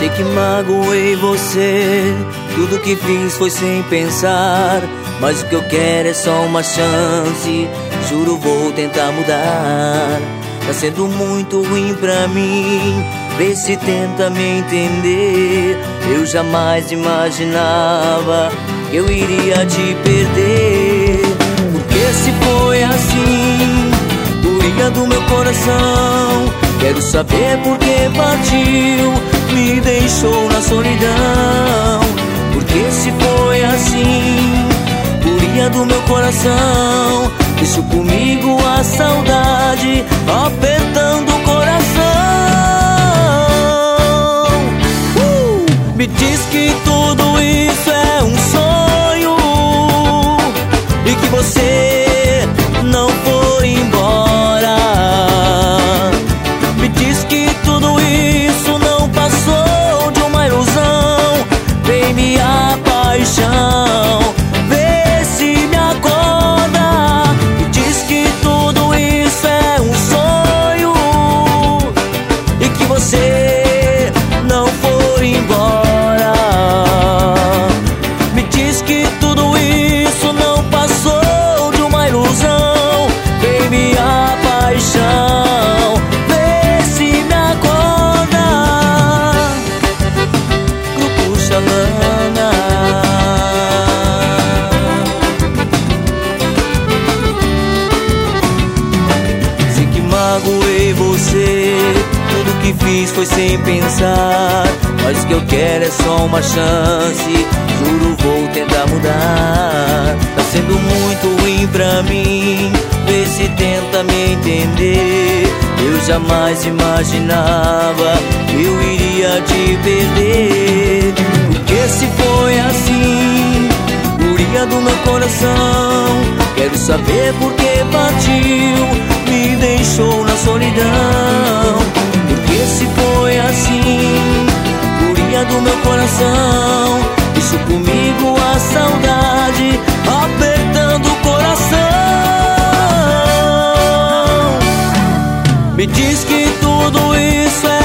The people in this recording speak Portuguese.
Sei que magoei você, tudo que fiz foi sem pensar. Mas o que eu quero é só uma chance, juro vou tentar mudar. Tá sendo muito ruim pra mim, vê se tenta me entender. Eu jamais imaginava que eu iria te perder. Porque se foi assim, guria do meu coração, quero saber por que partiu, me deixou na solidão. Porque se foi assim, guria do meu coração, deixo comigo a saudade apertando o coração. Me diz que tudo isso é um sonho e que você não foi embora. Me diz que tudo isso não passou de uma ilusão. Vem minha paixão, vê se me acorda. Me diz que tudo isso é um sonho e que você não foi embora. Me diz que tudo isso não passou de uma ilusão. Vem minha paixão, vê se me acorda. Grupo Xalana. Sei que magoei você, tudo que fiz foi sem pensar. Mas o que eu quero é só uma chance, juro vou tentar mudar. Tá sendo muito ruim pra mim, vê se tenta me entender. Eu jamais imaginava que eu iria te perder. Porque se foi assim, guria do meu coração, quero saber por que partiu, me deixou na solidão. Porque se foi assim, guria do meu coração, deixo comigo a saudade apertando o coração. Me diz que tudo isso é